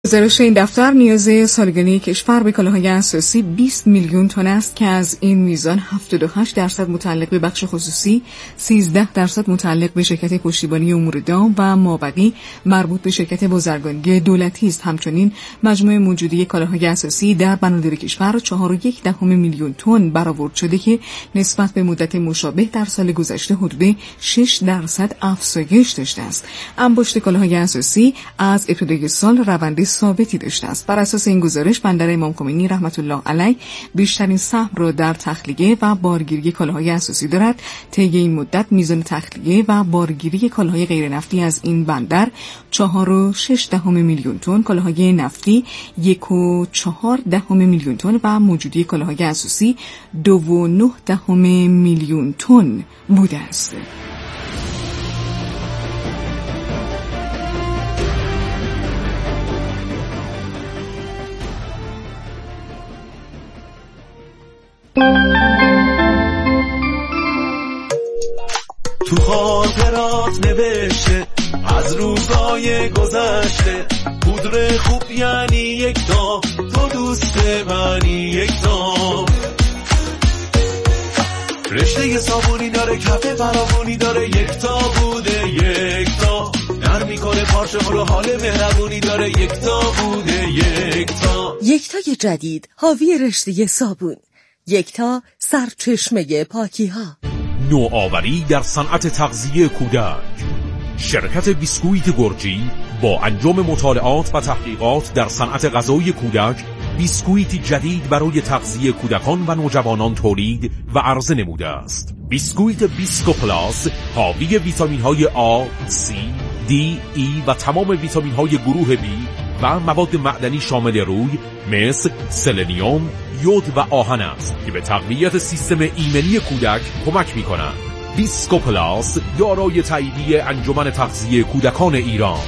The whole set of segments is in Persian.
گزارش این دفتر نیاز سالانه کشور به کالاهای اساسی 20 میلیون تن است که از این میزان 78% متعلق به بخش خصوصی، 13% متعلق به شرکت پشتیبانی امور دام و مابقی مربوط به شرکت بازرگانی دولتی است. همچنین مجموع موجودی کالاهای اساسی در بنادر کشور 4.1 میلیون تن برآورد شده که نسبت به مدت مشابه در سال گذشته حدود 6% افزایش داشته است. انباشت کالاهای اساسی از ابتدای سال روند ثابتی داشته است. بر اساس این گزارش بندر امام خمینی رحمت الله علیه بیشترین سهم را در تخلیه و بارگیری کالاهای اساسی دارد. طی این مدت میزان تخلیه و بارگیری کالاهای غیر نفتی از این بندر 4.6 میلیون تن، کالاهای نفتی 1.4 میلیون تن و موجودی کالاهای اساسی 2.9 میلیون تن بوده است. تو خاطرات نوشته از روزای گذشته، پودر خوب یعنی یکتا، تو دوست منی یکتا. رشته صابونی داره، کف فراوونی داره، یکتا بوده یکتا. نرم میکنه پارچه رو، حال مهربونی داره، یکتا بوده یکتا. یکتای جدید حاوی رشته صابون، یکتا سرچشمه پاکی ها. نوآوری در صنعت تغذیه کودک. شرکت بیسکویت گرجی با انجام مطالعات و تحقیقات در صنعت غذای کودک بیسکویتی جدید برای تغذیه کودکان و نوجوانان تولید و عرضه نموده است. بیسکویت بیسکو پلاس حاوی ویتامین های آ، سی، دی، ای و تمام ویتامین های گروه بی و مواد معدنی شامل روی مثل سلنیوم، یود و آهن است که به تقویت سیستم ایمنی کودک کمک می‌کنند. بیسکو پلاس دارای تاییدیه انجمن تغذیه کودکان ایران.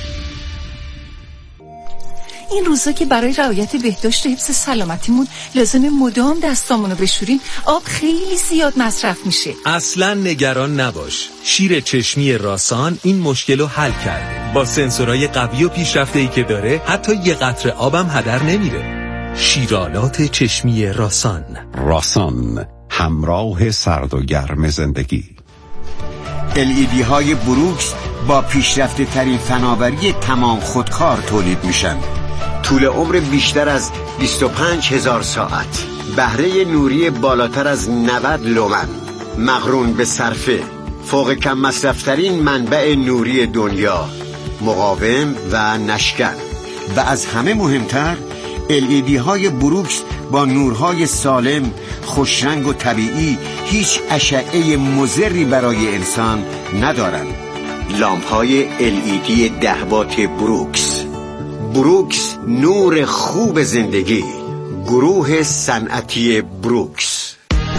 این روزا که برای رعایت بهداشت و حفظ سلامتیمون لازم مدام دستامونو بشوریم، آب خیلی زیاد مصرف میشه. اصلا نگران نباش، شیر چشمی راسان این مشکل رو حل کرده. با سنسورهای قوی و پیشرفته‌ای که داره حتی یه قطره آبم هدر نمیره. شیرالات چشمی راسان. راسان، همراه سرد و گرم زندگی. LED های بروکس با پیشرفته ترین فناوری تمام خودکار تولید میشن. طول عمر بیشتر از 25,000 ساعت، بهره نوری بالاتر از 90 لومن، مقرون به صرفه، فوق کم مصرفترین منبع نوری دنیا، مقاوم و نشکن. و از همه مهمتر LED های بروکس با نورهای سالم، خوشرنگ و طبیعی هیچ اشعه مضری برای انسان ندارند. لامپ های LED 10 وات بروکس. بروکس، نور خوب زندگی. گروه صنعتی بروکس.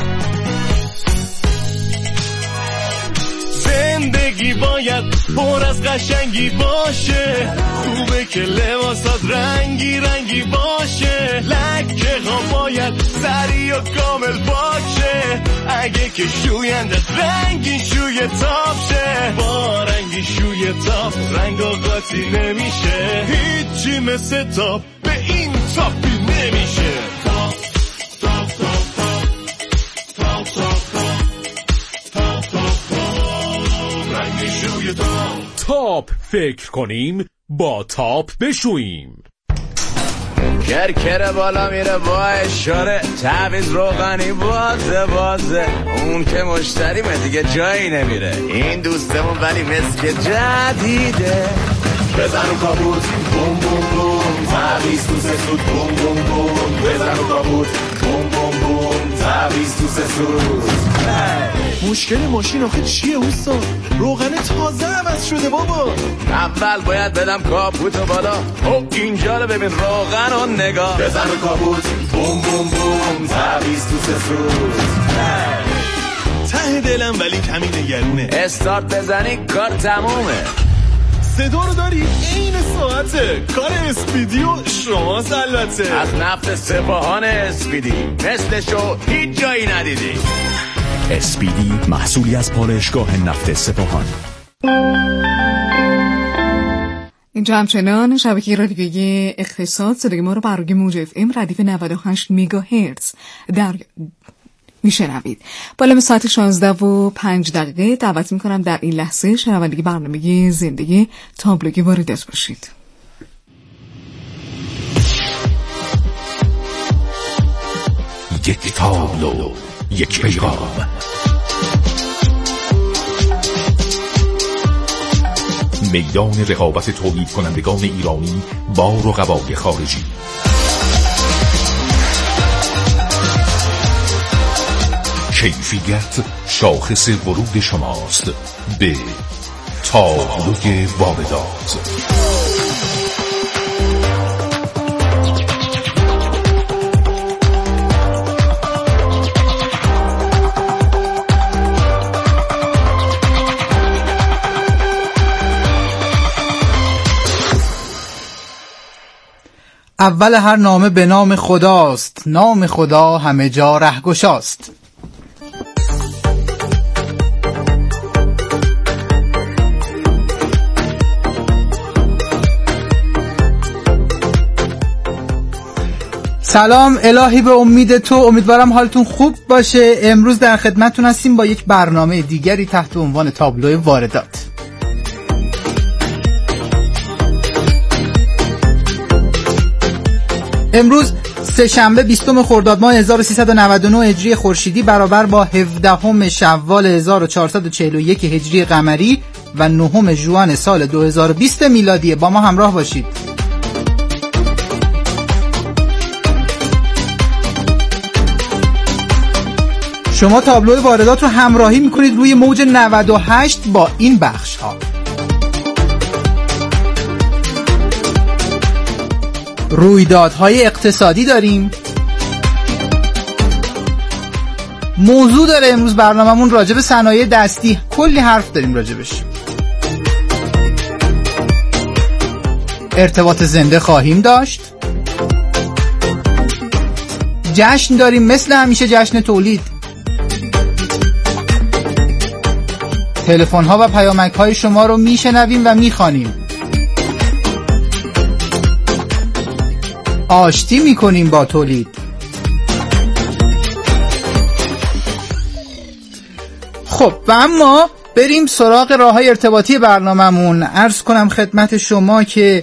زندگی باید پر از قشنگی باشه، خوبه که لباسات رنگی رنگی باشه، لکه ها باید سری و کامل باشه، اگه که شوینده رنگی شوی تاپ شه، با رنگی شوی تاپ رنگ و قاطی نمیشه، هیچی مثل تاپ به این تاپی نمیشه. تاپ تاپ تاپ تاپ تاپ تاپ تاپ تاپ رنگی شوی تاپ. تاپ فکر کنیم با تاپ بشوییم. کرکره بالا میره با اشاره، تعویض روغنی بازه اون که مشتریمه دیگه جایی نمیره، این دوستمون ولی مثل جدیده. بزن و کابوت بوم بوم بوم، تعویض تو سسود بوم بوم بوم، بزن و کابوت بوم بوم بوم، تعویض تو سسود. مشکل ماشین آخه چیه اوستا؟ روغن تازه عوض شده بابا. اول باید بدم کاپوتو بالا، او اینجا رو ببین روغن و نگاه. بزن و کابوت بوم بوم بوم، تعویض تو سسود. ته دلم ولی کمی نگرونه. استارت بزنی کار تمومه. صدا رو داری؟ این ساعته. کار اسپیدی و شماست البته. از نفت سپاهان اسپیدی، مثلشو هیچ جایی ندیدی. اسپیدی محصولی از پالایشگاه نفت سپاهان. اینجا همچنان شبکه رادیویی اقتصاد صدای ما رو بر روی موج FM ردیف 98 مگاهرتز در میشنوید. بالا ساعت 16:05 دعوت میکنم در این لحظه شنوندگی برنامه زندگی تابلوی واردات باشید. یک تابلو، یک پیغام. میدان رقابت تولید کنندگان ایرانی با رقبای خارجی. کیفیت شاخص ورود شماست به تابلوی واردات. اول هر نامه به نام خداست، نام خدا همه جا رهگشاست. سلام الهی به امید تو، امیدوارم حالتون خوب باشه. امروز در خدمتتون هستیم با یک برنامه دیگری تحت عنوان تابلوی واردات. امروز سه‌شنبه 20 خرداد ماه 1399 هجری خورشیدی برابر با 17 شوال 1441 هجری قمری و 9 ژوئن سال 2020 میلادی. با ما همراه باشید. شما تابلوی واردات رو همراهی میکنید روی موج 98 با این بخش ها: رویدادهای اقتصادی داریم. موضوع داره امروز برنامه‌مون راجع به صنایع دستی، کلی حرف داریم راجبش. ارتباط زنده خواهیم داشت. جشن داریم، مثل همیشه جشن تولید. تلفن‌ها و پیامک‌های شما رو میشنویم و میخوانیم. آشتی میکنیم با تولید. خب و اما بریم سراغ راه‌های ارتباطی برنامه‌مون. عرض کنم خدمت شما که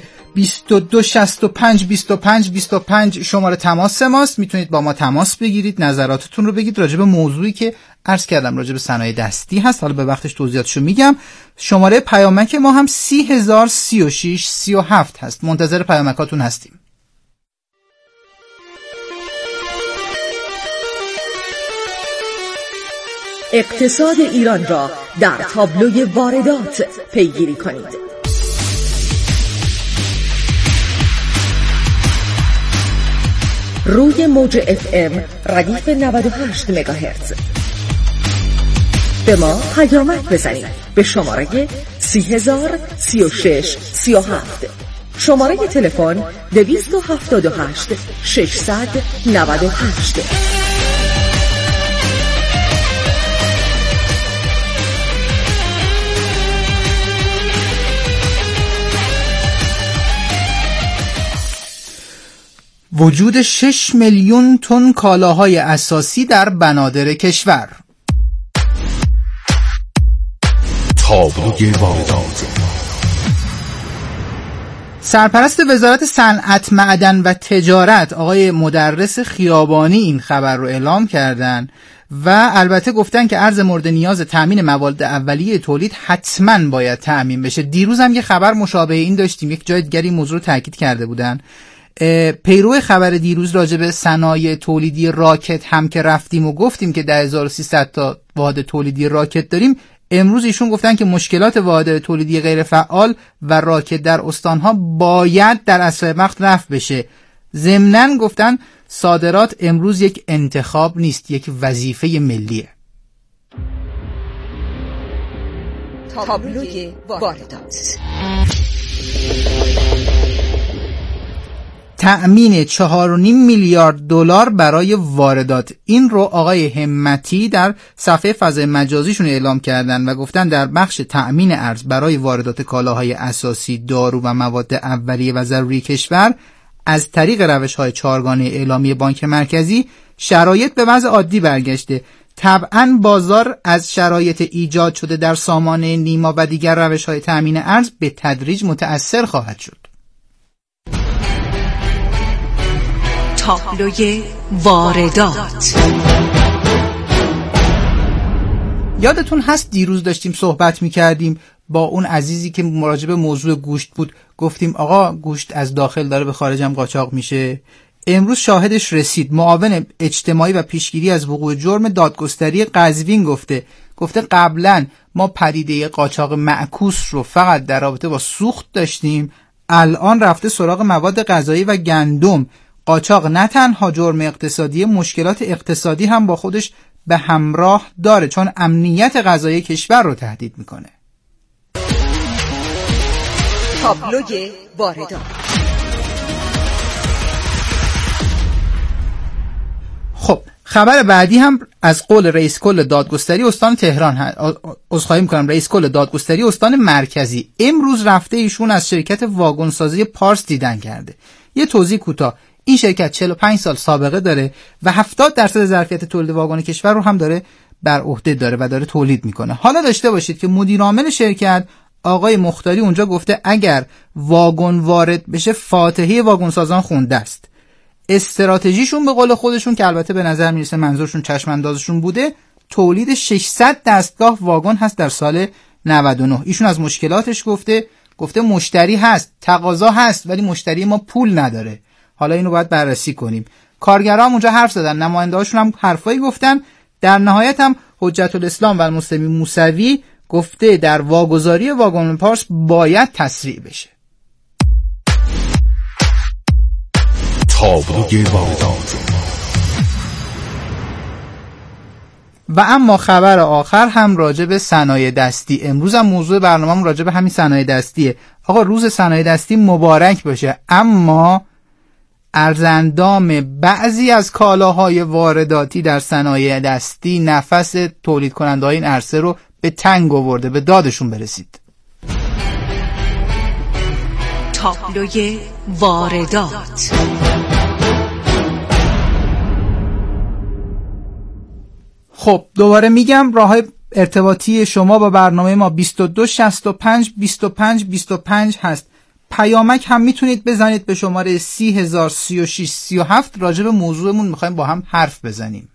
22652525 شماره تماس ماست. میتونید با ما تماس بگیرید، نظراتتون رو بگید راجع به موضوعی که عرض کردم راجع به صنایع دستی هست. حالا به وقتش توضیحاتشو میگم. شماره پیامک ما هم 3003637 هست. منتظر پیامکاتون هستیم. اقتصاد ایران را در تابلوی واردات پیگیری کنید. روی موج FM ردیف 98 مگاهرتز. به ما پیامک بزنید به شماره 3003637. شماره تلفن 278 698. وجود 6 میلیون تن کالاهای اساسی در بنادر کشور. تابلوی واردات. سرپرست وزارت صنعت، معدن و تجارت آقای مدرس خیابانی این خبر رو اعلام کردن و البته گفتن که ارز مورد نیاز تامین مواد اولیه تولید حتما باید تامین بشه. دیروز هم یه خبر مشابه این داشتیم، یک جای دیگری موضوع رو تاکید کرده بودن. پیرو خبر دیروز راجع به صنایع تولیدی راکت هم که رفتیم و گفتیم که 10300 تا واحد تولیدی راکت داریم. امروز ایشون گفتن که مشکلات واحد تولیدی غیر فعال و راکت در استانها باید در اسرع وقت رفع بشه. ضمناً گفتن صادرات امروز یک انتخاب نیست، یک وظیفه ملیه. تابلوی واردات. تأمین 4.5 میلیارد دلار برای واردات. این رو آقای همتی در صفحه فضای مجازیشون اعلام کردن و گفتن در بخش تأمین ارز برای واردات کالاهای اساسی، دارو و مواد اولیه و ضروری کشور از طریق روش‌های چهارگانه اعلامی بانک مرکزی شرایط به وضع عادی برگشته. طبعاً بازار از شرایط ایجاد شده در سامانه نیما و دیگر روش‌های تأمین ارز به تدریج متأثر خواهد شد. تابلوی واردات. یادتون هست دیروز داشتیم صحبت می‌کردیم با اون عزیزی که مراجع به موضوع گوشت بود، گفتیم آقا گوشت از داخل داره به خارج هم قاچاق میشه. امروز شاهدش رسید. معاون اجتماعی و پیشگیری از وقوع جرم دادگستری قزوین گفته قبلا ما پدیده قاچاق معکوس رو فقط در رابطه با سوخت داشتیم، الان رفته سراغ مواد غذایی و گندم. قاچاق نه تنها جرم اقتصادی، مشکلات اقتصادی هم با خودش به همراه داره، چون امنیت غذایی کشور رو تهدید میکنه. تابلوی واردات. خب خبر بعدی هم از قول رئیس کل دادگستری استان تهران عذرخواهی می‌کنم، رئیس کل دادگستری استان مرکزی. امروز رفته ایشون از شرکت واگنسازی پارس دیدن کرده. یه توضیح کوتاه، این شرکت 45 سال سابقه داره و 70% ظرفیت تولید واگن کشور رو هم داره بر عهده داره و داره تولید میکنه. حالا داشته باشید که مدیر عامل شرکت آقای مختاری اونجا گفته اگر واگن وارد بشه فاتحه واگنسازان خونده است. استراتژیشون به قول خودشون که البته به نظر میرسه منظورشون چشم اندازشون بوده، تولید 600 دستگاه واگن هست در سال 99. ایشون از مشکلاتش گفته مشتری هست، تقاضا هست، ولی مشتری ما پول نداره. حالا اینو باید بررسی کنیم. کارگران اونجا حرف زدن، نماینده‌هاشون هم حرفایی گفتن. در نهایت هم حجت الاسلام و المسلمین موسوی گفته در واگذاری واگن پارس باید تسریع بشه. تابلوی واردات. و اما خبر آخر هم راجع به صنایع دستی. امروز هم موضوع برنامه‌مون راجع به همین صنایع دستیه. آقا روز صنایع دستی مبارک باشه، اما ارزاندام بعضی از کالاهای وارداتی در صنایع دستی نفس تولید کننده‌های این عرصه رو به تنگ آورده، به دادشون برسید. تابلوی واردات. خب دوباره میگم راه‌های ارتباطی شما با برنامه ما 22 65 25 25 هست. پیامک هم میتونید بزنید به شماره 3036 37. راجع به موضوعمون میخوایم با هم حرف بزنیم.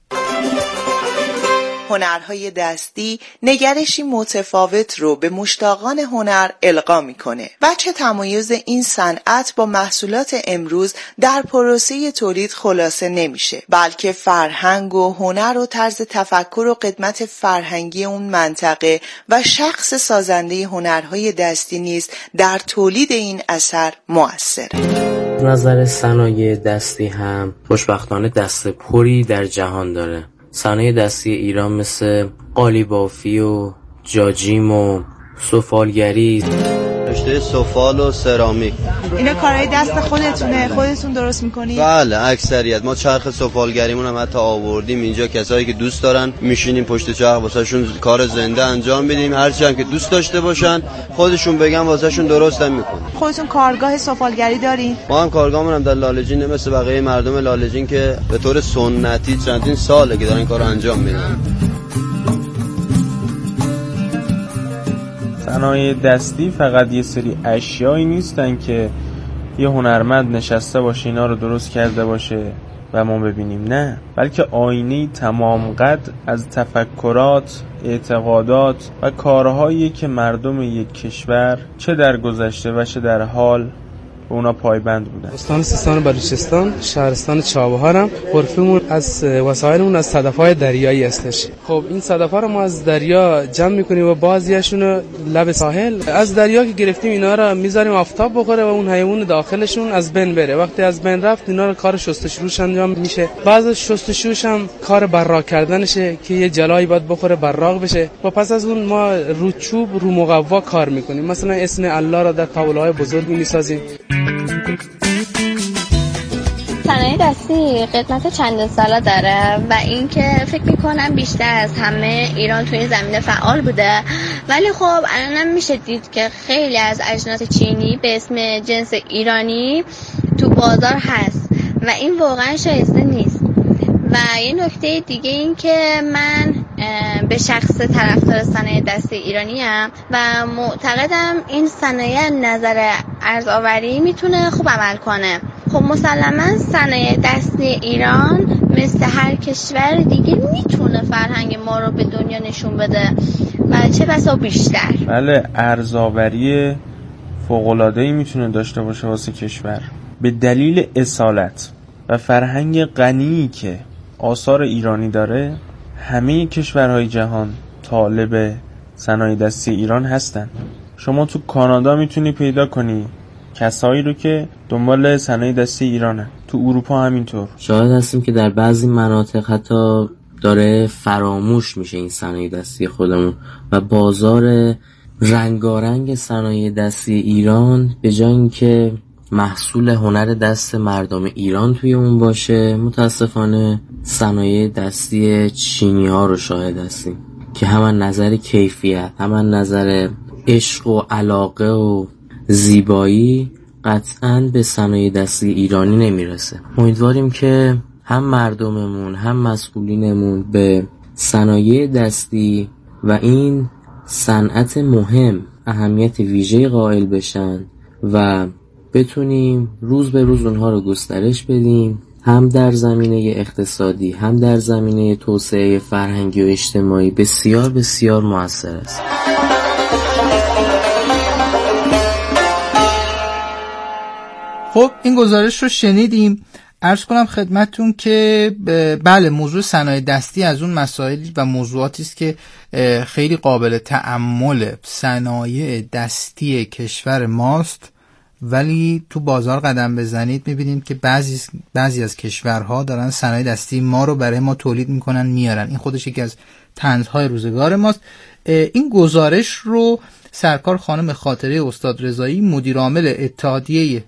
هنرهای دستی نگرشی متفاوت رو به مشتاقان هنر القا میکنه. وجه تمایز این صنعت با محصولات امروز در پروسه تولید خلاصه نمیشه، بلکه فرهنگ و هنر و طرز تفکر و قدمت فرهنگی اون منطقه و شخص سازنده هنرهای دستی نیز در تولید این اثر مؤثره. نظر صنایع دستی هم خوشبختانه دست پری در جهان داره. صنایع دستی ایران مثل قالیبافی و جاجیم و سفالگری، رشته سفال و سرامیک. اینا کارهای دست خودتون درست میکنید؟ بله اکثریت. ما چرخ سفالگریمون هم حتی آوردیم اینجا، کسایی که دوست دارن میشینیم پشت چرخ واسهشون کار زنده انجام میدیم، هرچی هم که دوست داشته باشن خودشون بگن واسهشون درست هم میکنیم. خودتون کارگاه سفالگری دارین؟ ما هم کارگاهمون هم در لاله‌جین مثل بقیه مردم لاله‌جین که به طور سنتی چندین ساله که دارن کارو انجام میدن. صنایع دستی فقط یه سری اشیایی نیستن که یه هنرمند نشسته باشه اینا رو درست کرده باشه و ما ببینیم، نه، بلکه آینه تمام قد از تفکرات، اعتقادات و کارهایی که مردم یک کشور چه در گذشته و چه در حال به اونا پایبند بودن. استان سیستان بلوچستان، شهرستان چابهارم. عرفمون از وسایلمون از صدف‌های دریایی هستش. خب این صدف‌ها رو ما از دریا جمع می‌کنیم و بعضیاشون رو لب ساحل از دریا که گرفتیم اینا رو می‌ذاریم آفتاب بخوره و اون حیوان داخلشون از بین بره. وقتی از بین رفت اینا رو کار شستشویش انجام میشه. بعضی شستشویش هم کار براق کردنشه که یه جلایی باید بخوره براق بشه و پس از اون ما رو چوب رو مقوا کار می‌کنیم. مثلا اسم الله رو در طاوله‌های بزرگ می‌سازیم. صنایع دستی قدمت چند ساله داره و اینکه فکر میکنم بیشتر از همه ایران توی این زمینه فعال بوده، ولی خب الانم میشه دید که خیلی از اجناس چینی به اسم جنس ایرانی تو بازار هست و این واقعا شایسته نیست. و یه نکته دیگه این که من به شخص طرفدار صنایع دستی ایرانی ام و معتقدم این صنایع نظر ارزآوری میتونه خوب عمل کنه. خب مسلما صنایع دستی ایران مثل هر کشور دیگه میتونه فرهنگ ما رو به دنیا نشون بده و چه بسا بیشتر. بله، ارزآوری فوق‌العاده‌ای میتونه داشته باشه واسه کشور به دلیل اصالت و فرهنگ غنی که آثار ایرانی داره. همه کشورهای جهان طالب صنایع دستی ایران هستن. شما تو کانادا میتونی پیدا کنی کسایی رو که دنبال صنایع دستی ایرانن، تو اروپا همینطور. شاهد هستیم که در بعضی مناطق حتی داره فراموش میشه این صنایع دستی خودمون و بازار رنگارنگ صنایع دستی ایران به جای اینکه محصول هنر دست مردم ایران توی اون باشه، متاسفانه صنایع دستی چینی ها رو شاهد هستیم که هم از نظر کیفیت، هم از نظر عشق و علاقه و زیبایی قطعاً به صنایع دستی ایرانی نمیرسه. امیدواریم که هم مردممون هم مسئولینمون به صنایع دستی و این صنعت مهم اهمیت ویژه‌ای قائل بشن و بتونیم روز به روز اونها رو گسترش بدیم، هم در زمینه اقتصادی هم در زمینه توسعه فرهنگی و اجتماعی بسیار بسیار مؤثر است. خب این گزارش رو شنیدیم. عرض کنم خدمتتون که بله، موضوع صنایع دستی از اون مسائل و موضوعاتی است که خیلی قابل تأمل. صنایع دستی کشور ماست، ولی تو بازار قدم بزنید میبینید که بعضی از کشورها دارن صنایع دستی ما رو برای ما تولید میکنن میارن. این خودش یکی از طنزهای روزگار ماست. این گزارش رو سرکار خانم خاطره استاد رضایی، مدیر عامل اتحادیه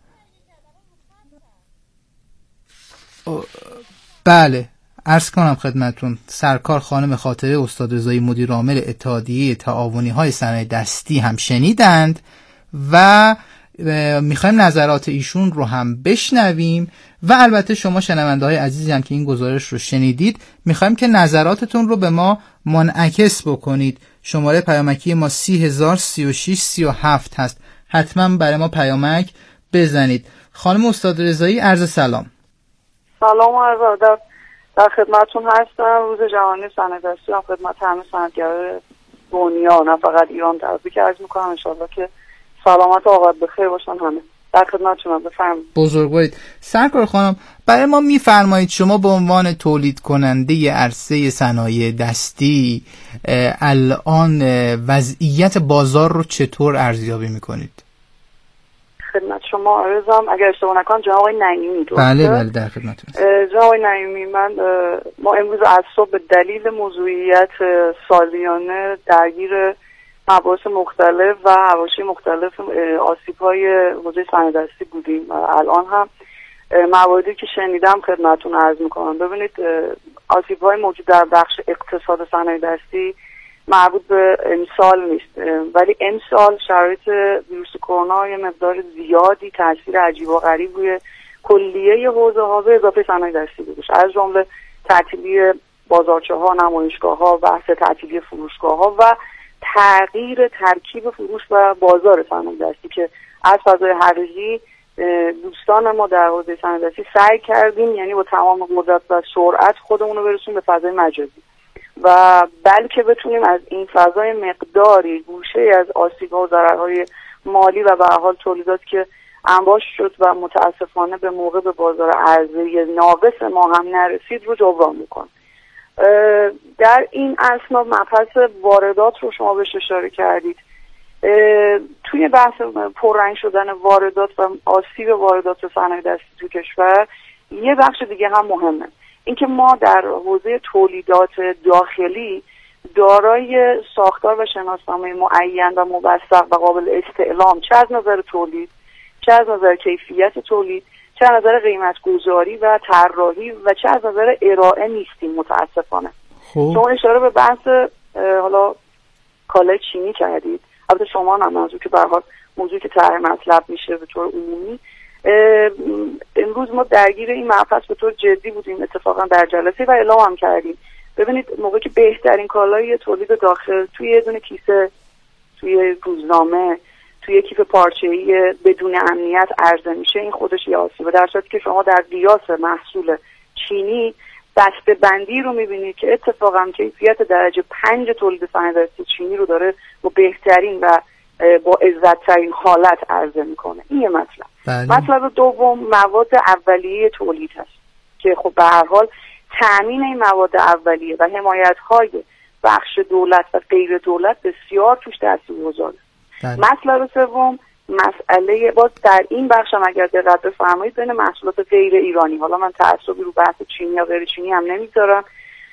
بله عرض کنم خدمتون، سرکار خانم خاطره استاد رضایی، مدیر عامل اتحادیه تعاونی های صنایع دستی هم شنیدند و میخوایم نظرات ایشون رو هم بشنویم و البته شما شنونده های عزیزی هم که این گزارش رو شنیدید میخوایم که نظراتتون رو به ما منعکس بکنید. شماره پیامکی ما 30,036,37 هست. حتما برای ما پیامک بزنید. خانم استاد رضایی، عرض سلام. سلام و عرض ادب، در خدمتتون هستم. روز جهانی صنایع دستی هم خدمت همه صنعتگران دنیا، نه فقط ایران، تبریک عرض میکنم. انشالله که سلامت و عاقبت بخیر باشن همه. در خدمتتونم، بفرمایید. بزرگوارید. سرکار خانم، برای ما میفرمایید شما به عنوان تولید کننده عرصه صنایع دستی الان وضعیت بازار رو چطور ارزیابی میکنید؟ خدمت شما عرضم، اگر اشتباه نکنم جناب آقای نعیمی درسته؟ بله در خدمتتون. جناب آقای نعیمی، ما امروز از صبح به دلیل موضوعیت سالیانه درگیر مباحث مختلف و حواشی مختلف آسیب‌های حوزه صنایع دستی بودیم. الان هم مواردی که شنیدم خدمتتون عرض می‌کنم. ببینید، آسیب‌های موجود در بخش اقتصاد صنایع دستی مربوط به امسال نیست، ولی امسال شرایط ویروس کرونا یه مقدار زیادی تاثیر عجیب و غریب روی کلیه حوزه‌ها به اضافه صنایع دستی گذاشت، از جمله تعطیلی بازارچه‌ها، نمایشگاه‌ها، بحث تعطیلی فروشگاه‌ها و تغییر ترکیب فروش و بازار صنایع دستی که از فضای حقیقی دوستان ما در حوزه صنایع دستی سعی کردیم، یعنی با تمام قدرت و سرعت خودمون رو برسونیم به فضای مجازی و بلکه بتونیم از این فضای مقداری گوشه از آسیب‌ها و ضررهای مالی و به هر حال تولیدات که انباشت شد و متاسفانه به موقع به بازار عرضه ناقص ما هم نرسید رو جبران می‌کنه. در این اسنا مبحث واردات رو شما بهش اشاره کردید. توی بحث پررنگ شدن واردات و آسیب واردات صنایع دستی تو کشور یه بخش دیگه هم مهمه، اینکه ما در حوزه تولیدات داخلی دارای ساختار و شناسنامه معین و موثق و قابل استعلام چه از نظر تولید چه از نظر کیفیت تولید، چه از نظر قیمت گذاری و طراحی و چه از نظر ارائه نیستیم متاسفانه. شما اشاره به بحث حالا کالای چینی کردید، البته شما هم موضوع که به هر حال موضوعی که طرح مطلب میشه به طور عمومی. امروز ما درگیر این مبحث به طور جدی بودیم، اتفاقا در جلسه و اعلام هم کردیم. ببینید موقعی که بهترین کالای تولید داخل توی یه دونه کیسه، توی روزنامه، توی کیف پارچه‌ای بدون امنیت عرضه میشه، این خودش یه آسیبه. در صورتی که شما در قیاس محصول چینی بسته بندی رو میبینید که اتفاقا کیفیت درجه 5 تولید صنایع‌دستی چینی رو داره با بهترین و با عزت‌ترین حالت عرضه میکنه. این یه مطلب. مطلب دوم مواد اولیه تولید هست که خب به هر حال تامین این مواد اولیه و حمایت‌های بخش دولت و غیر دولت بسیار توش تاثیرگذاره. مطلب سوم مسئله باز در این بخش هم اگر دقت بفرمایید بین محصولات غیر ایرانی، حالا من تعصبی رو بحث چینی یا غیر چینی هم نمیذارم،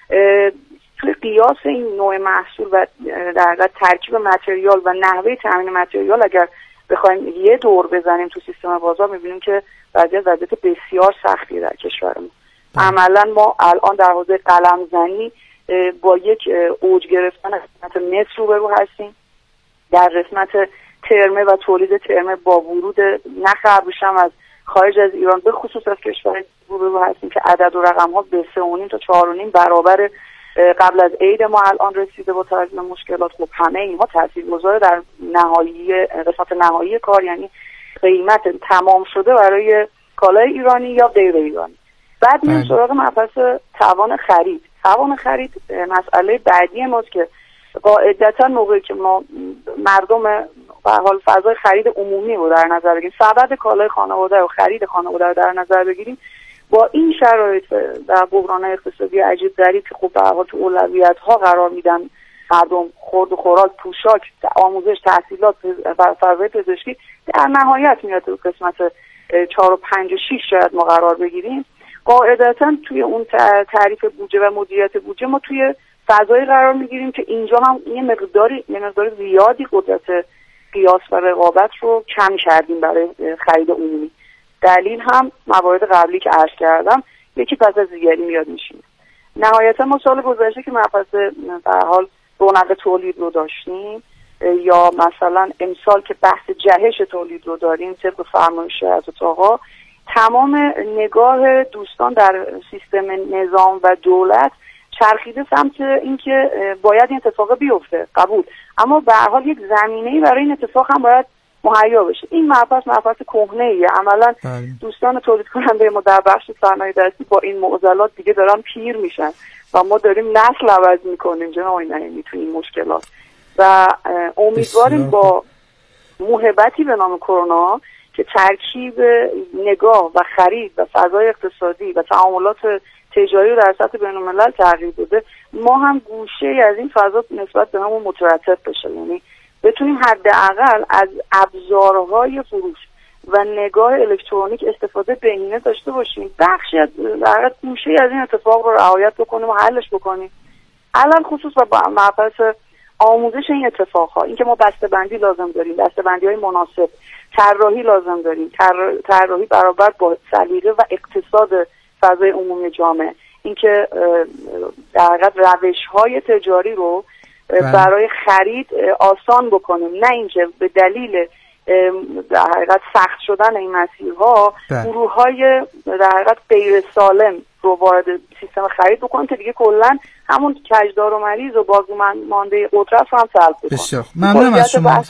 توی قیاس این نوع محصول و در حقیقت ترکیب متریال و نحوه تامین متریال اگر بخوایم یه دور بزنیم تو سیستم بازار میبینیم که وضعیت بسیار سختی در کشورمون. عملا ما الان در حوزه قلمزنی با یک اوج گرفتن قسمت متر روبرو هستیم. در قسمت ترمه و تولید ترمه با ورود نخ ابریشم از خارج از ایران به خصوص از کشور روبرو هستیم که عدد و رقم ها به 3.5 تا 4.5 برابر قبل از عید ما الان رسیده با توجه به مشکلات. خب همه اینها تاثیرگذاره در قسمت نهایی کار، یعنی قیمت تمام شده برای کالای ایرانی یا غیر ایرانی. بعد میریم سراغ مبحث توان خرید. توان خرید مسئله بعدی ماست که قاعدتا موقعی که ما مردم به حال فضای خرید عمومی رو در نظر بگیریم، سبد کالای خانواده و خرید خانواده رو در نظر بگیریم، با این شرایط در بحران اقتصادی عجیب غریب که خب به هر حال تو اولویت‌ها قرار میدن مردم، خورد و خوراک، پوشاک، آموزش، تحصیلات و فضای پزشکی، در نهایت میاد تو قسمت 4 و 5 و 6 شاید ما قرار بگیریم. قاعدتا توی اون تعریف بودجه و مدیریت بودجه ما توی فضایی قرار میگیریم که اینجا هم یه مقدار زیادی قدرت قیاس و رقابت رو کم کردیم برای خرید عمومی. دلیل هم موارد قبلی که عرض کردم، یکی پس از دیگری میاد میشیم. نهایتا ما سال گذشته که مبحث به هر حال رونق تولید رو داشتیم، یا مثلا امسال که بحث جهش تولید رو داریم طبق فرمایش حضرت آقا، تمام نگاه دوستان در سیستم نظام و دولت چرخیده سمت اینکه باید این اتفاق بیفته، قبول، اما به هر حال یک زمینه‌ای برای این اتفاق هم باید مهیا بشه. این مبحث کهنه‌ایه. عملا دوستان تولید کننده ما در بخش صنایع‌دستی با این معضلات دیگه دارن پیر میشن و ما داریم نسل عوض میکنیم جناب آقای نعیمی تو این مشکلات و امیدواریم با موهبتی به نام کرونا که ترکیب نگاه و خرید و فضای اقتصادی و تعاملات تجاری رو در سطح بین‌الملل تغییر بده، ما هم گوشه از این فضا نسبت به همون مترتب بشه، یعنی بتونیم حداقل از ابزارهای فروش و نگاه الکترونیک استفاده بهینه داشته باشیم، بخشی از گوشه از این اتفاق رو رعایت بکنیم و حلش بکنیم. الان خصوص با مبحث آموزش این اتفاقها، اینکه ما بسته‌بندی لازم داریم، بسته‌بندی‌های مناسب، طراحی لازم داریم، طراحی برابر با سلیقه و اقتصاد فضای عمومی جامعه، اینکه در حقیقت روش‌های تجاری رو برای خرید آسان بکنیم، نه اینکه به دلیل در حقیقت سخت شدن این مسیرها گروه‌های در حقیقت غیر سالم رو وارد سیستم خرید بکنیم که دیگه کلا همون کجدار و مریض و باقی مانده قدرت رو هم سلب بکنیم. بسیار ممنونم از شما.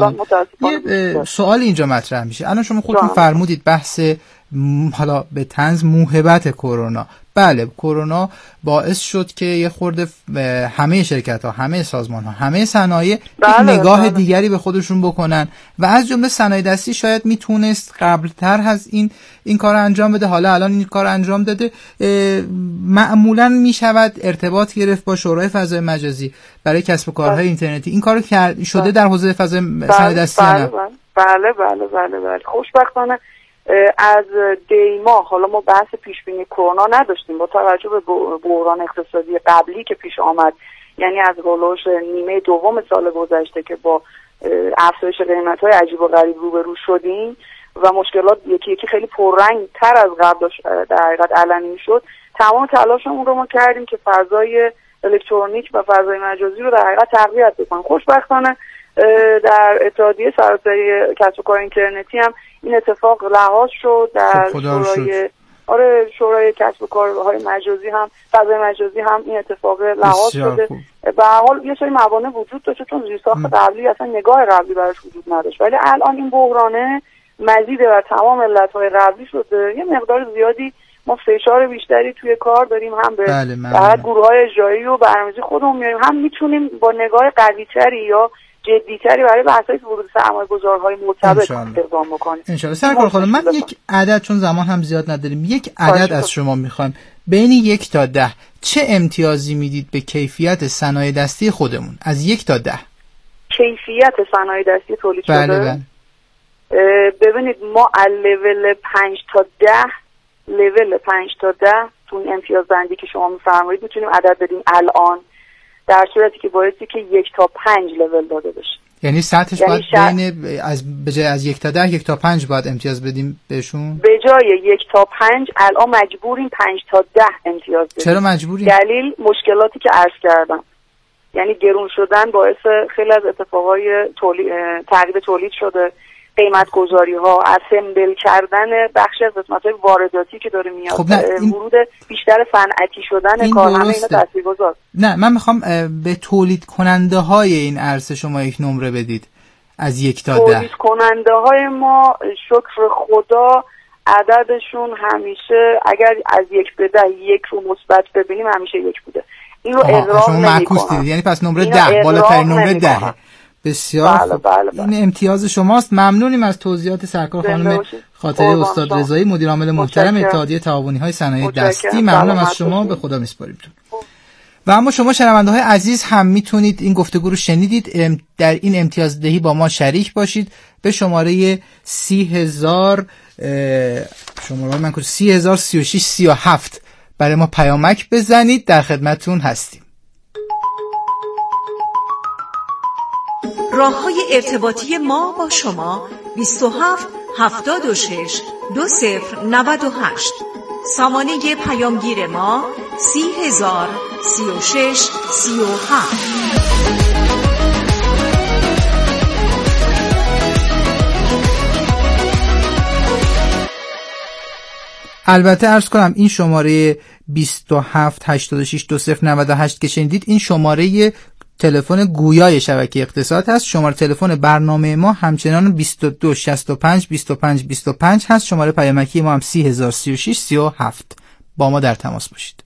یه سوال اینجا مطرح میشه. الان شما خودتون فرمودید بحث حالا به طنز موهبت کرونا. بله، کرونا باعث شد که یه خورده همه شرکت‌ها، همه سازمان‌ها، همه صنایع نگاه دیگری به خودشون بکنن و از جمله صنایع دستی شاید میتونست قبلتر از این کار انجام بده. حالا الان این کار انجام داده. معمولاً میشود ارتباط گرفت با شورای فضای مجازی برای کسب و کارهای اینترنتی. این کار شده در حوزه فضای صنایع دستی. بله. خوشبختانه از دیما حالا ما بحث پیش بینی کرونا نداشتیم با توجه به بحران اقتصادی قبلی که پیش آمد، یعنی از هولوش نیمه دوم سال گذشته که با افزایش قیمت‌های عجیب و غریب روبرو شدیم و مشکلات یکی یکی خیلی پررنگ تر از قبل در حقیقت علنی میشد، تمام تلاشمون رو ما کردیم که فضای الکترونیک و فضای مجازی رو در حقیقت تقویت بکنیم. خوشبختانه در اتحادیه سراسری کسب و کار اینترنتی هم این اتفاق لحاظ شد. در شورای کسب و کارهای مجازی هم فضای مجازی هم این اتفاق لحاظ شده. به هر حال یه سری موانع وجود داشت چون زیرساخت قبلی اصلا نگاه قبلی براش وجود نداشت، ولی الان این بحرانه مزید بر تمام علت‌های قبلی شده. یه مقدار زیادی ما فشار بیشتری توی کار داریم، هم به گروه‌های اجرایی و برنامه‌ریزی خودمون میاریم، هم میتونیم با نگاه قوی‌تری یا جدی‌تری برای بحث‌های ورود سرمایه‌گذارهای مرتبط اقدام بکنیم. ان شاءالله. سرکار خانم، من یک عدد، چون زمان هم زیاد نداریم، یک عدد از شما میخوام. بین 1 تا 10 چه امتیازی میدید به کیفیت صنایع دستی خودمون از 1 تا 10؟ کیفیت صنایع دستی تولید شده؟ بله. ببینید ما از لول 5 تا 10 تو این امتیاز بندی که شما میفرمایید میتونیم عدد بدیم الان، در صورتی که بایستی که 1 تا 5 لول داده بشه. یعنی سطحش باید بین به جای از 1 تا 10 1 تا 5 باید امتیاز بدیم بهشون؟ به جای 1 تا 5 الان مجبوریم 5 تا 10 امتیاز بدیم. چرا مجبوریم؟ دلیل مشکلاتی که عرض کردم، یعنی گرون شدن باعث خیلی از اتفاقای تغییر تولید شده، قیمت گذاری ها، اسمبل کردن بخش از قسمت‌های وارداتی که داره میاد، خب ورود بیشتر صنعتی شدن کار، همه اینا تاثیرگذار. نه، من میخوام به تولید کننده های این عرصه شما یک نمره بدید از 1 تا 10. تولید کننده های ما شکر خدا عددشون همیشه اگر از 1 به 10 1 رو مثبت ببینیم همیشه 1 بوده. این رو اغراق شما معکوس دیدید، یعنی پس نمره 10 بالاترین نمره 10. بسیار بله. این امتیاز شماست. ممنونیم از توضیحات سرکار خانم خاطره استاد رضایی، مدیر عامل محترم اتحادیه تعاونی‌های صنایع دستی. ممنونم از شما، به خدا میسپاریمتون. و اما شما شنونده های عزیز هم میتونید این گفتگو رو شنیدید، در این امتیازدهی با ما شریک باشید. به شماره 30,000 شماره من 30,036 برای ما پیامک بزنید، در خدمتتون هستیم. راه‌های ارتباطی ما با شما 27 76 2098. سامانه پیامگیر ما 30,036 37. البته عرض کنم این شماره 27 86 2098 که شنیدید این شماره تلفن گویای شبکه اقتصاد هست. شماره تلفن برنامه ما همچنان 22 65 25 25 هست. شماره پیامکی ما هم 30,036 37. با ما در تماس باشید.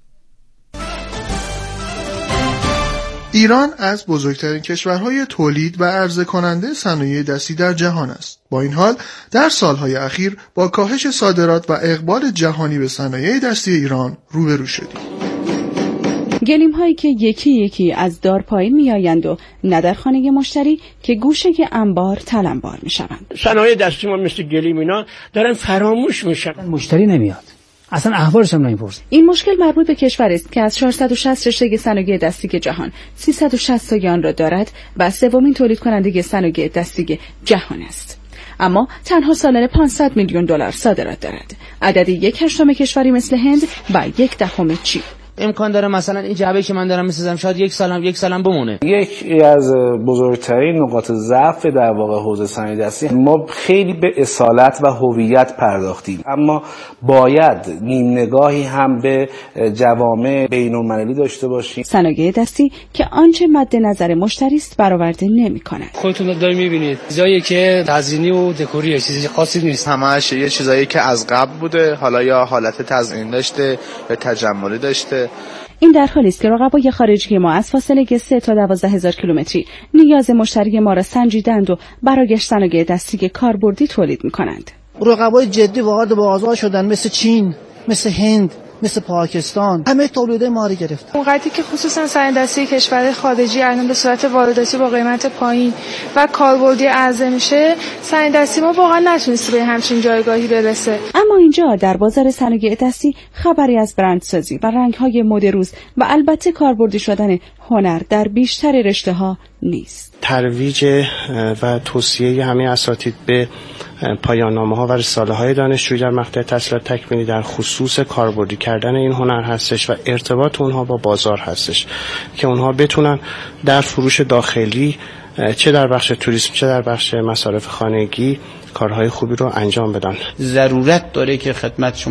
ایران از بزرگترین کشورهای تولید و عرضه کننده صنایع دستی در جهان است. با این حال در سالهای اخیر با کاهش صادرات و اقبال جهانی به صنایع دستی ایران روبرو شدیم. گلیم هایی که یکی یکی از دار پایین می آیند و نه در خانه مشتری که گوشه انبار تلمبار می شوند. صنایع دستی ما مثل گلیم اینا دارن فراموش میشن، مشتری نمیاد، اصلا احوالش هم نمیپرسه. این مشکل مربوط به کشوری است که از 460 رشته صنایع دستی جهان 360 تای آن را دارد و سومین تولید کننده صنایع دستی جهان است. اما تنها سالانه 500 میلیون دلار صادرات دارد، عدد 1/8 کشوری مثل هند و 1/10 چین. امکان داره مثلا این جعبه‌ای که من دارم می‌سازم شاید یک سالم بمونه. یکی از بزرگترین نقاط ضعف در واقع حوزه صنایع دستی، ما خیلی به اصالت و هویت پرداختیم، اما باید نیم نگاهی هم به جوامع بین‌المللی داشته باشیم. صنایع دستی که آنچه مد نظر مشتری است برآورده نمی‌کند. خودتون دارید می‌بینید جایی که تزیینی و دکوری چیزی خاصی نیست، همش یه چیزایی که از قبل بوده حالا یا حالت تزیین داشته یا تجملی داشته. این در حالی است که رقبای خارجی ما از فاصله 3 تا 12,000 کیلومتری نیاز مشتری ما را سنجیدند و برایش صنایع دستی کاربردی تولید می‌کنند. رقبای جدی وارد بازار شدن، مثل چین، مثل هند، مثل پاکستان، همه تولیدات ما رو گرفتن. موقعی که خصوصا صنایع دستی کشور خارجی الان به صورت وارداتی با قیمت پایین و کاربردی عرضه میشه، صنایع دستی ما واقعا نتونسته به همچین جایگاهی برسه. اما اینجا در بازار صنایع دستی خبری از برندسازی و رنگ‌های مد روز و البته کاربردی شدن هنر در بیشتر رشته‌ها نیست. ترویج و توصیه همه اساتید به پایان‌نامه‌ها و رساله‌های دانشجویی در مقطع تحصیلات تکمیلی در خصوص کاربردی کردن این هنر هستش و ارتباط اونها با بازار هستش که اونها بتونن در فروش داخلی چه در بخش توریسم چه در بخش مصارف خانگی کارهای خوبی رو انجام بدن. ضرورت داره که خدمت شما